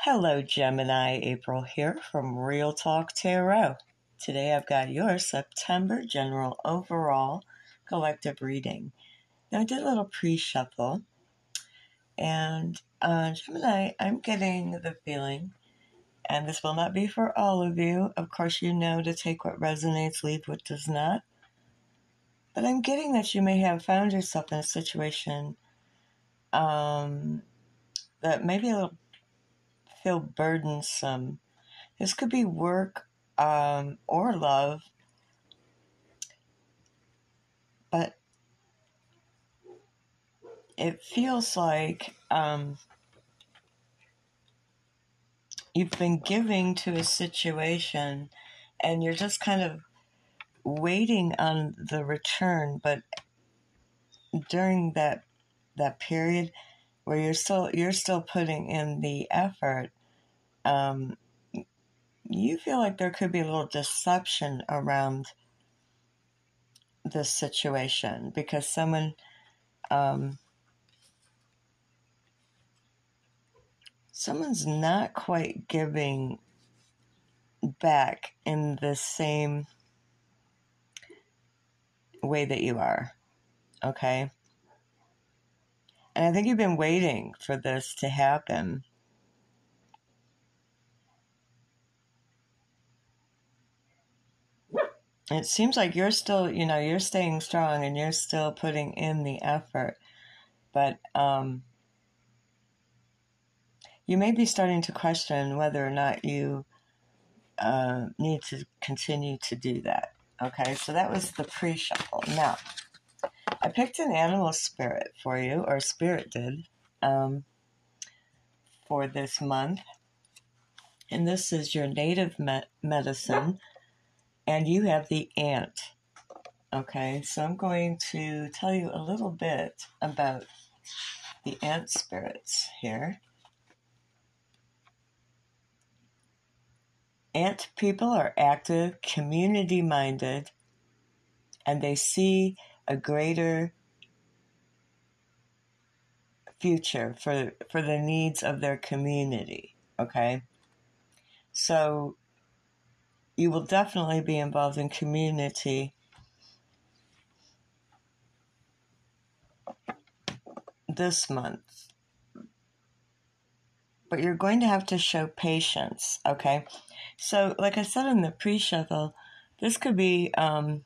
Hello, Gemini. April here from Real Talk Tarot. Today I've got your September general overall collective reading. Now, I did a little pre-shuffle, and Gemini, I'm getting the feeling, and this will not be for all of you. Of course, you know to take what resonates, leave what does not. But I'm getting that you may have found yourself in a situation that maybe a little feel burdensome. This could be work or love, but it feels like you've been giving to a situation and you're just kind of waiting on the return, but during that period where you're still putting in the effort, you feel like there could be a little deception around this situation because someone's not quite giving back in the same way that you are, okay? And I think you've been waiting for this to happen. It seems like you're still, you're staying strong and you're still putting in the effort, but you may be starting to question whether or not you need to continue to do that. Okay, so that was the pre-shuffle. Now, I picked an animal spirit for you, or spirit did, for this month. And this is your native medicine, and you have the ant. Okay, so I'm going to tell you a little bit about the ant spirits here. Ant people are active, community-minded, and they see a greater future for the needs of their community, okay? So you will definitely be involved in community this month. But you're going to have to show patience, okay? So, like I said in the pre-shuffle, this could be, it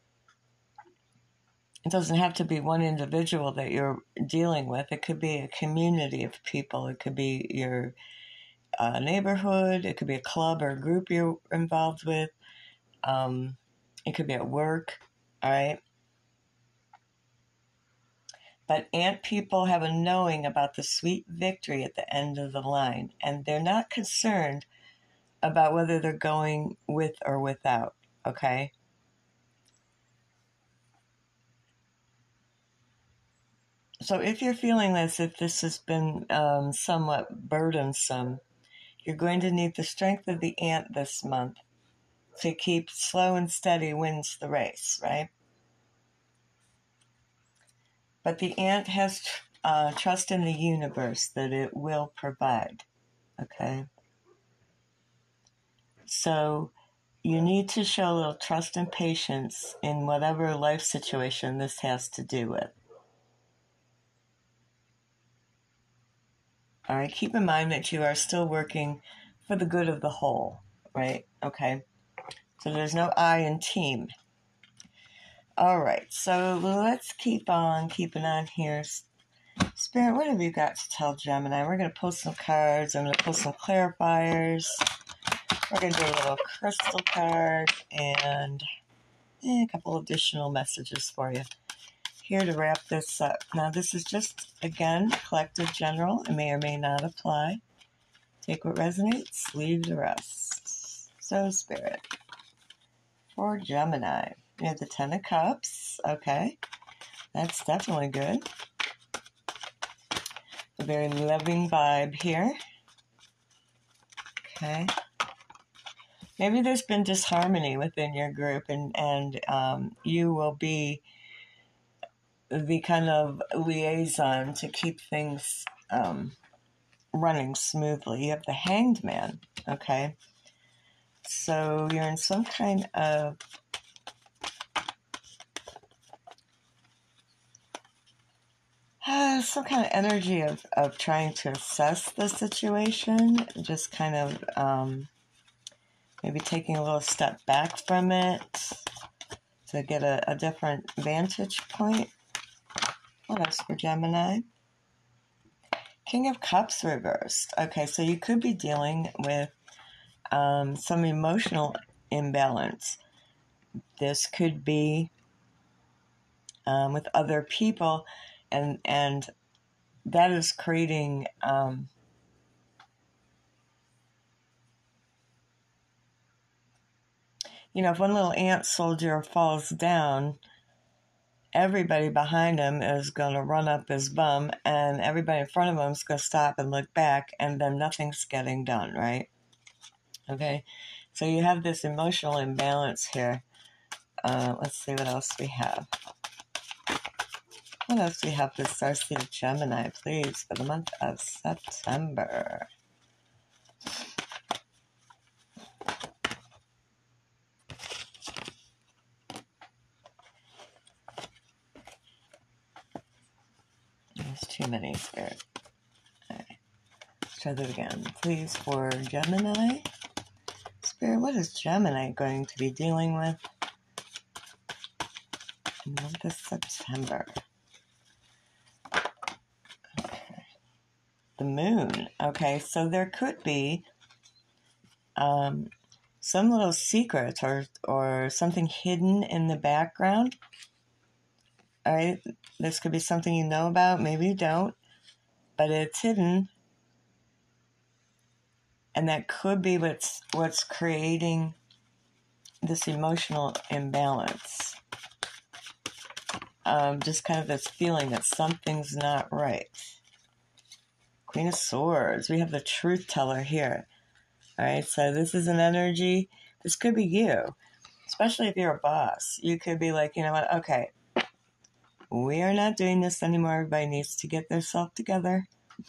doesn't have to be one individual that you're dealing with. It could be a community of people. It could be your neighborhood. It could be a club or a group you're involved with. It could be at work, all right? But ant people have a knowing about the sweet victory at the end of the line, and they're not concerned about whether they're going with or without, okay? So if you're feeling as if this has been somewhat burdensome, you're going to need the strength of the ant this month to keep slow and steady wins the race, right? But the ant has trust in the universe that it will provide, okay? So you need to show a little trust and patience in whatever life situation this has to do with. All right, keep in mind that you are still working for the good of the whole, right? Okay, so there's no I in team. All right, so let's keep on keeping on here. Spirit, what have you got to tell Gemini? We're going to pull some cards. I'm going to pull some clarifiers. We're going to do a little crystal card and a couple additional messages for you. Here to wrap this up. Now, this is just, again, collective general. It may or may not apply. Take what resonates, leave the rest. So, Spirit, for Gemini, we have the Ten of Cups. Okay, that's definitely good. A very loving vibe here. Okay. Maybe there's been disharmony within your group, and you will be the kind of liaison to keep things running smoothly. You have the Hanged Man, okay? So you're in some kind of energy of trying to assess the situation, just kind of maybe taking a little step back from it to get a different vantage point. What else for Gemini? King of Cups reversed. Okay, so you could be dealing with some emotional imbalance. This could be with other people, and that is creating if one little ant soldier falls down, everybody behind him is going to run up his bum, and everybody in front of him is going to stop and look back, and then nothing's getting done, right? Okay, so you have this emotional imbalance here. Let's see what else we have. What else do we have for Starseed of Gemini, please, for the month of September? There's too many, Spirit. All right. Let's try that again. Please, for Gemini. Spirit, what is Gemini going to be dealing with in the month of September? Okay. The Moon. Okay, so there could be some little secret or something hidden in the background. All right, this could be something you know about, maybe you don't, but it's hidden, and that could be what's creating this emotional imbalance. Just kind of this feeling that something's not right. Queen of Swords. We have the Truth Teller here. All right, so this is an energy. This could be you, especially if you're a boss. You could be like, you know what? Okay, we are not doing this anymore. Everybody needs to get their self together.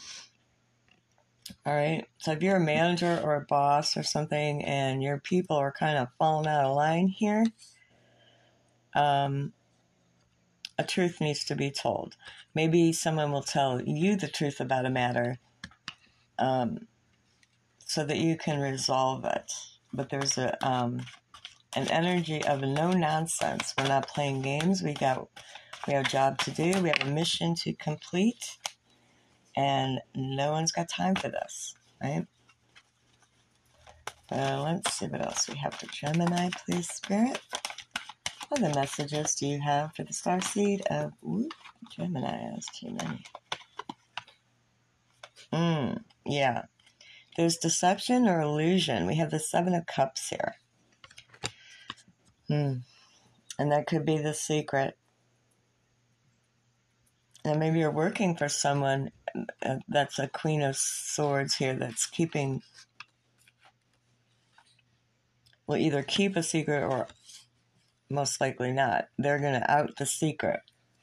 All right, so if you're a manager or a boss or something and your people are kind of falling out of line here, a truth needs to be told. Maybe someone will tell you the truth about a matter so that you can resolve it. But there's an energy of no nonsense. We're not playing games. We have a job to do. We have a mission to complete, and no one's got time for this, right? Let's see what else we have for Gemini, please, Spirit. What other messages do you have for the starseed of Gemini? That's too many. Yeah. There's deception or illusion. We have the Seven of Cups here. And that could be the secret. And maybe you're working for someone that's a Queen of Swords here that's will either keep a secret or most likely not. They're going to out the secret.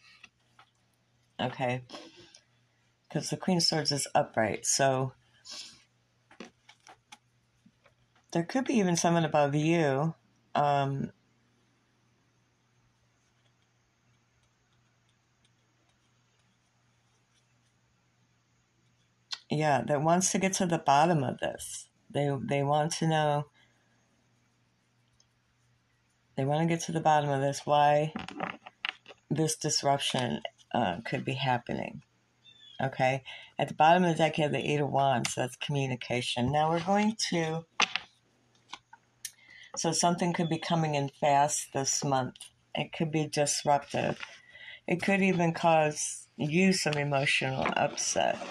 Okay? Because the Queen of Swords is upright. So there could be even someone above you. That wants to get to the bottom of this. They want to know. They want to get to the bottom of this, why this disruption could be happening. Okay? At the bottom of the deck, you have the Eight of Wands. So that's communication. Now we're going to... So something could be coming in fast this month. It could be disruptive. It could even cause you some emotional upset.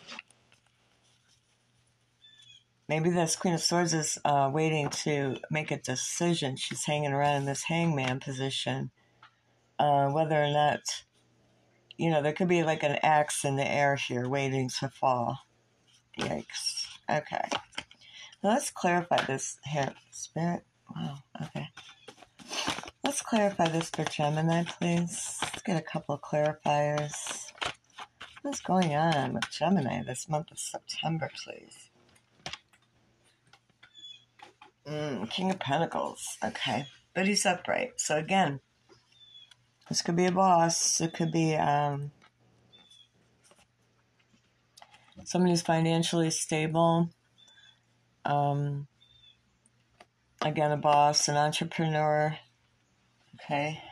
Maybe this Queen of Swords is waiting to make a decision. She's hanging around in this hangman position. Whether or not, there could be like an axe in the air here waiting to fall. Yikes. Okay. Now let's clarify this here. Spirit. Wow. Okay. Let's clarify this for Gemini, please. Let's get a couple of clarifiers. What's going on with Gemini this month of September, please? King of Pentacles. Okay. But he's upright. So again, this could be a boss. It could be somebody who's financially stable. Again, a boss, an entrepreneur. Okay.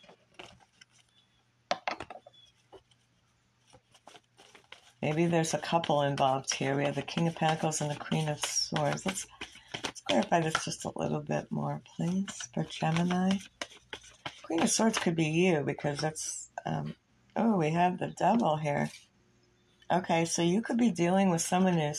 Maybe there's a couple involved here. We have the King of Pentacles and the Queen of Swords. Let's clarify this just a little bit more, please, for Gemini. Queen of Swords could be you because that's... oh, we have the Devil here. Okay, so you could be dealing with someone who's...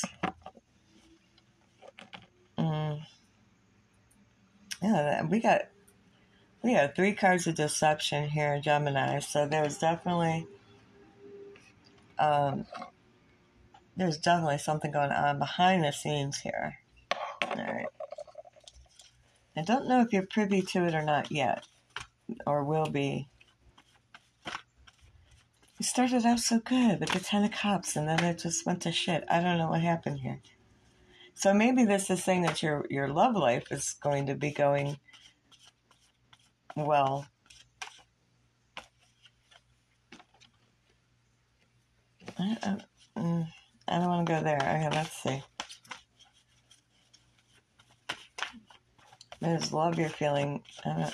yeah, we got 3 cards of deception here, Gemini. So there's definitely something going on behind the scenes here. All right. I don't know if you're privy to it or not yet, or will be. You started out so good with the 10 of Cups, and then it just went to shit. I don't know what happened here. So maybe this is saying that your love life is going to be going well. I don't want to go there. Okay, let's see. I just love your feeling. All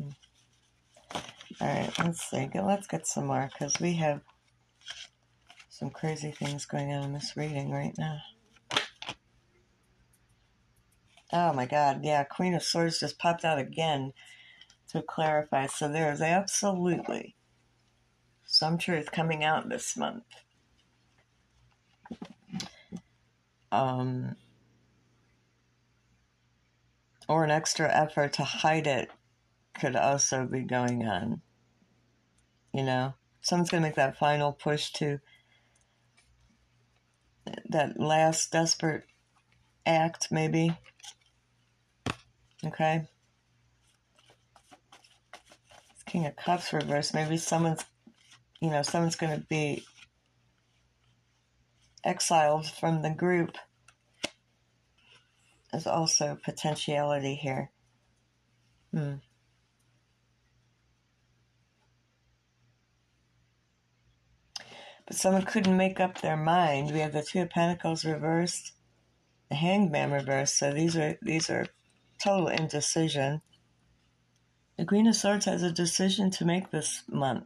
right, let's see. Let's get some more, because we have some crazy things going on in this reading right now. Oh my God, yeah, Queen of Swords just popped out again to clarify. So there's absolutely some truth coming out this month. Or an extra effort to hide it could also be going on. You know, someone's going to make that final push to that last desperate act, maybe. Okay. King of Cups reversed. Maybe someone's going to be exiled from the group. There's also potentiality here. But someone couldn't make up their mind. We have the Two of Pentacles reversed, the Hangman reversed. So these are total indecision. The Queen of Swords has a decision to make this month.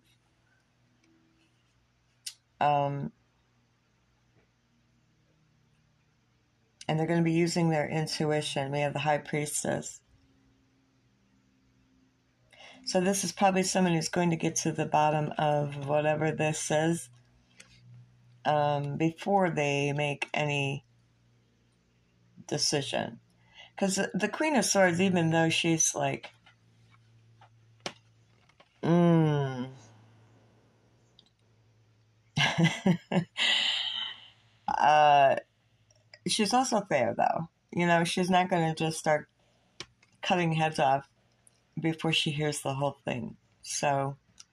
And they're going to be using their intuition. We have the High Priestess. So this is probably someone who's going to get to the bottom of whatever this is before they make any decision. Because the Queen of Swords, even though she's like, she's also fair, though. You know, she's not going to just start cutting heads off before she hears the whole thing. So,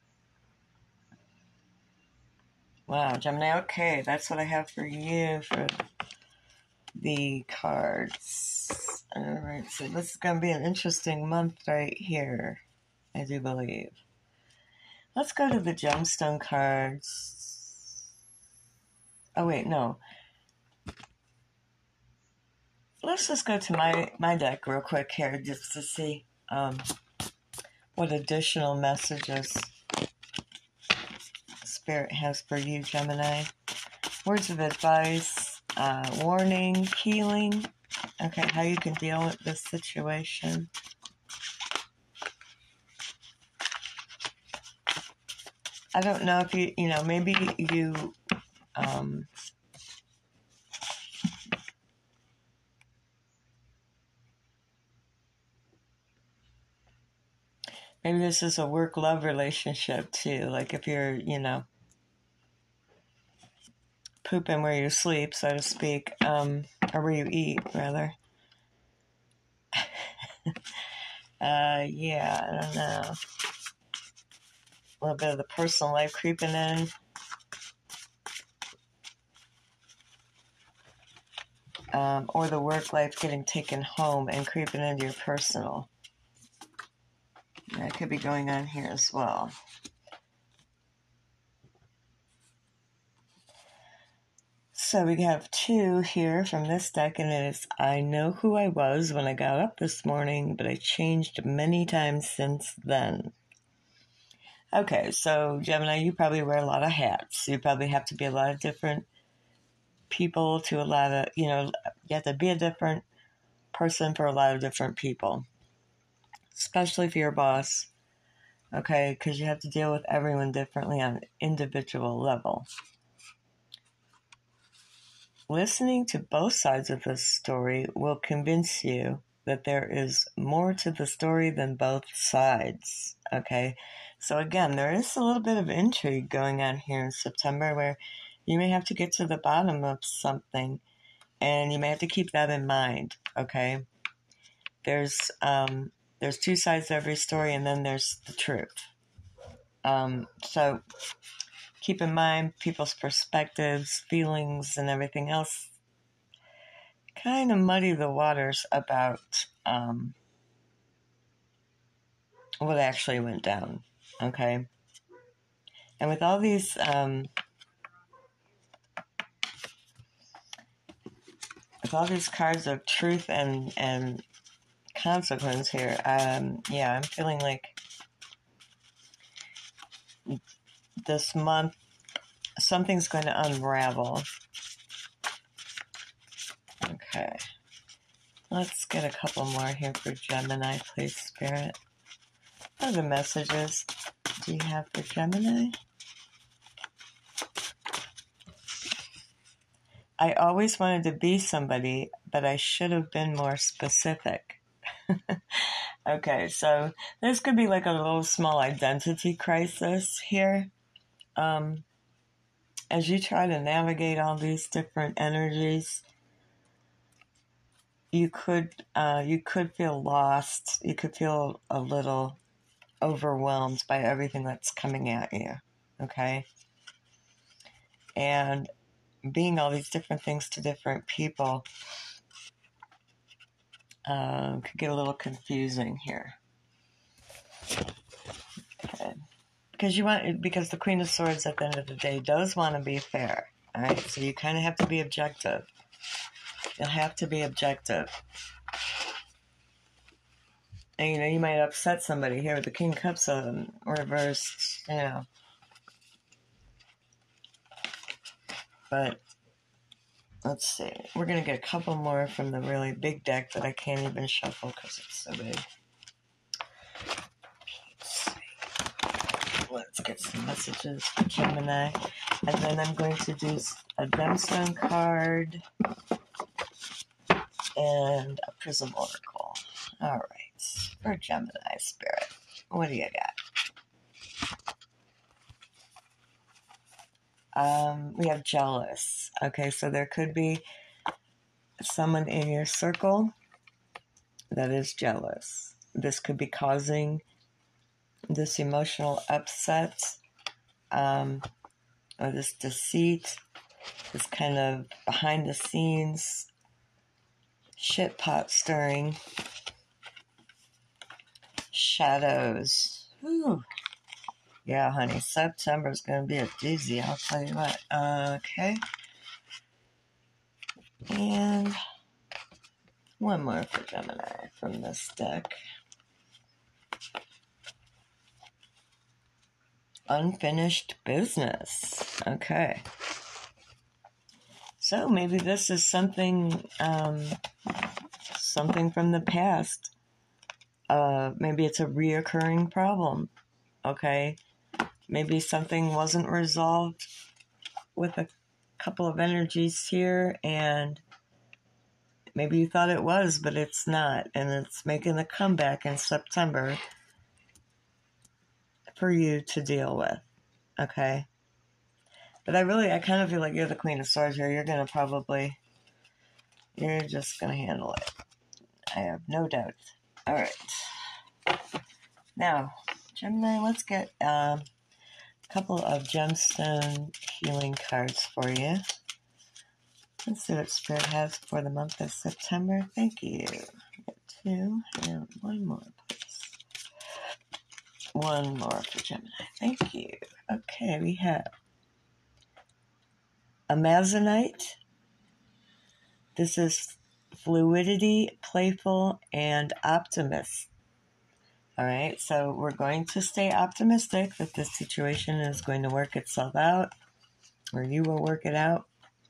wow, Gemini, okay, that's what I have for you for the cards. All right, so this is going to be an interesting month right here, I do believe. Let's go to the gemstone cards. Oh, wait, no. Let's just go to my deck real quick here just to see what additional messages Spirit has for you, Gemini. Words of advice, warning, healing. Okay, how you can deal with this situation. I don't know if maybe you, maybe this is a work-love relationship too. Like if you're, pooping where you sleep, so to speak, or where you eat, rather. Yeah, I don't know. A little bit of the personal life creeping in. or the work life getting taken home and creeping into your personal. That could be going on here as well. So we have 2 here from this deck, and it's, I know who I was when I got up this morning, but I changed many times since then. Okay, so Gemini, you probably wear a lot of hats. You probably have to be a lot of different people to a lot of, you have to be a different person for a lot of different people, especially for your boss, okay, because you have to deal with everyone differently on an individual level. Listening to both sides of this story will convince you that there is more to the story than both sides, okay? So again, there is a little bit of intrigue going on here in September where you may have to get to the bottom of something, and you may have to keep that in mind, okay? There's 2 sides to every story, and then there's the truth. So keep in mind people's perspectives, feelings, and everything else kind of muddy the waters about what actually went down, okay? And with all these cards of truth and consequence here, I'm feeling like this month something's going to unravel. Okay. Let's get a couple more here for Gemini, please, Spirit. What are the messages do you have for Gemini? I always wanted to be somebody, but I should have been more specific. Okay, so this could be like a little small identity crisis here. As you try to navigate all these different energies, you could feel lost. You could feel a little overwhelmed by everything that's coming at you, okay? And being all these different things to different people could get a little confusing here. Okay. Because the Queen of Swords at the end of the day does want to be fair, all right? So you kind of have to be objective. You'll have to be objective. And, you might upset somebody here with the King of Cups reversed, But let's see. We're going to get a couple more from the really big deck that I can't even shuffle because it's so big. Let's get some messages for Gemini. And then I'm going to do a gemstone card and a prism oracle. All right. For Gemini, Spirit, what do you got? We have jealous. Okay, so there could be someone in your circle that is jealous. This could be causing this emotional upset, or this deceit, this kind of behind the scenes shit pot stirring, shadows. Whew. Yeah, honey, September's going to be a doozy, I'll tell you what. Okay. And one more for Gemini from this deck. Unfinished business. Okay. So maybe this is something from the past. Maybe it's a reoccurring problem. Okay. Maybe something wasn't resolved with a couple of energies here, and maybe you thought it was, but it's not, and it's making a comeback in September for you to deal with, okay? But I kind of feel like you're the Queen of Swords here. You're just going to handle it. I have no doubt. All right. Now, Gemini, let's get a couple of gemstone healing cards for you. Let's see what Spirit has for the month of September. Thank you. Get 2 and 1 more, please. 1 more for Gemini. Thank you. Okay, we have Amazonite. This is fluidity, playful, and optimist. All right, so we're going to stay optimistic that this situation is going to work itself out, or you will work it out.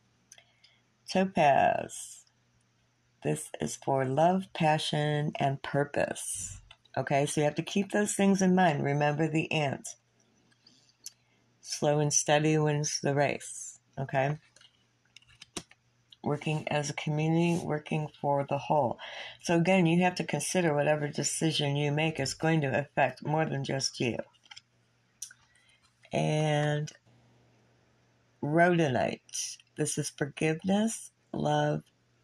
Topaz. This is for love, passion, and purpose. Okay, so you have to keep those things in mind. Remember the ant. Slow and steady wins the race. Okay? Working as a community, working for the whole. So again, you have to consider whatever decision you make is going to affect more than just you. And Rhodonite. This is forgiveness, love,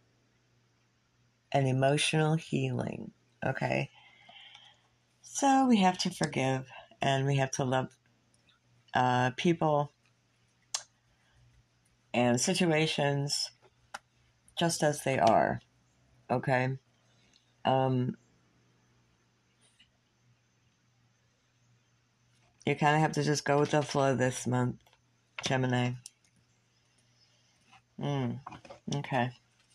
and emotional healing. Okay? So we have to forgive and we have to love people and situations just as they are. Okay? You kind of have to just go with the flow this month, Gemini. Okay.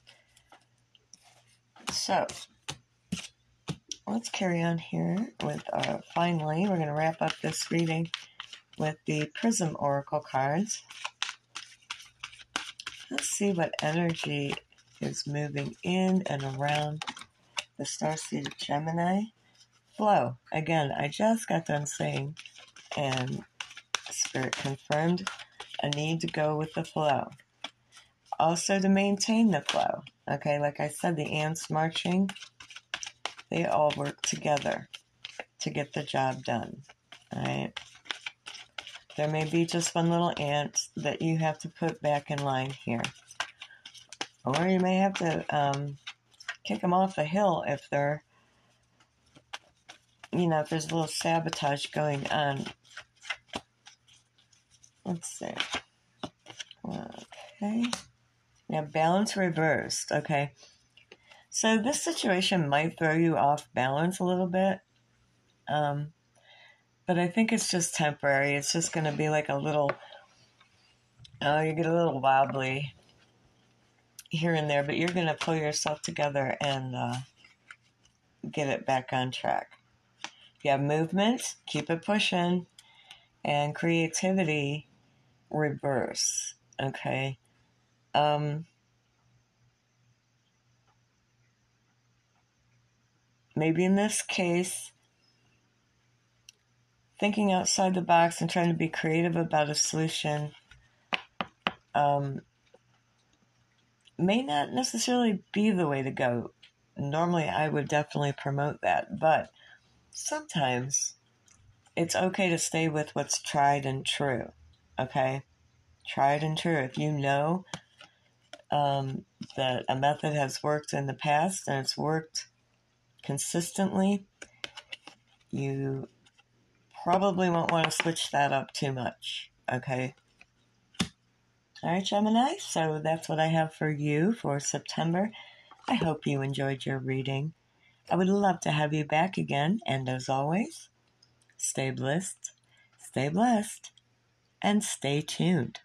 So, let's carry on here with finally, we're going to wrap up this reading with the Prism Oracle cards. Let's see what energy is moving in and around the starseed Gemini. Flow. Again, I just got done saying, and Spirit confirmed, a need to go with the flow. Also to maintain the flow. Okay, like I said, the ants marching, they all work together to get the job done. Alright? There may be just one little ant that you have to put back in line here. Or you may have to kick them off the hill if they're, if there's a little sabotage going on. Let's see. Okay. Yeah, balance reversed. Okay. So this situation might throw you off balance a little bit. But I think it's just temporary. It's just going to be like a little, you get a little wobbly here and there, but you're going to pull yourself together and get it back on track. You have movement, keep it pushing, and creativity, reverse. Okay. Maybe in this case, thinking outside the box and trying to be creative about a solution may not necessarily be the way to go. Normally, I would definitely promote that, but sometimes it's okay to stay with what's tried and true, okay? Tried and true. If you know that a method has worked in the past and it's worked consistently, you probably won't want to switch that up too much, okay? All right, Gemini, so that's what I have for you for September. I hope you enjoyed your reading. I would love to have you back again, and as always, stay blessed, and stay tuned.